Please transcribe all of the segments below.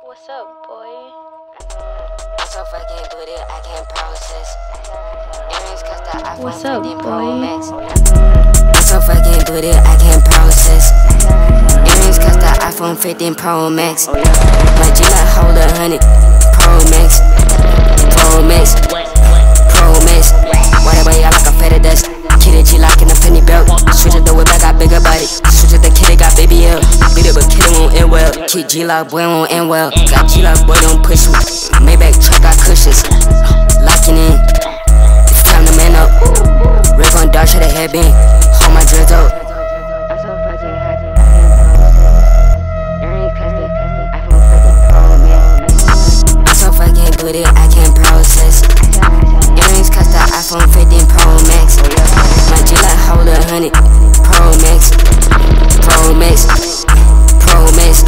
What's up, boy? I'm so fucking with it, I can't process. Earrings cost the iPhone What's up, 15 Pro boy? Max. I'm so fucking with it, I can't process. Earrings cost the iPhone 15 Pro Max. My G like hold 100 Pro Max. Pro Max. Pro Max. Whatever y'all like a feta dust. Kitty G lock in a penny belt. Switch up the whip, I got bigger body. Switch up the kitty, got baby L. Beat it, but kitty won't end well. Keep G lock, boy won't end well. Got G lock, boy don't push me. Maybach truck got cushions. Locking in. It's time to man up. Rick on dark, shit a headband. Hold my dreads up. I'm so fucking happy. Earrings cost the iPhone 15 Pro Max. I'm so fucking with it, I can't process. Earrings cost the iPhone 15 Pro Max. My G like hold 100 Pro Max. Pro Max. Pro Max.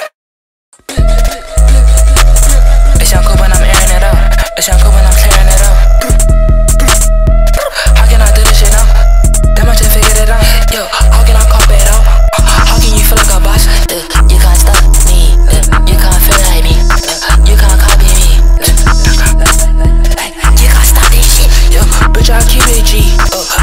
It's young cool when I'm airing it out. It's young cool when I'm clearing it out. How can I do this shit now? Damn, I just figured it out. Yo, how can I cop it out? How can you feel like a boss? You can't stop me. You can't feel like me. You can't copy me. You can't stop this shit. Yo, bitch, I keep it G.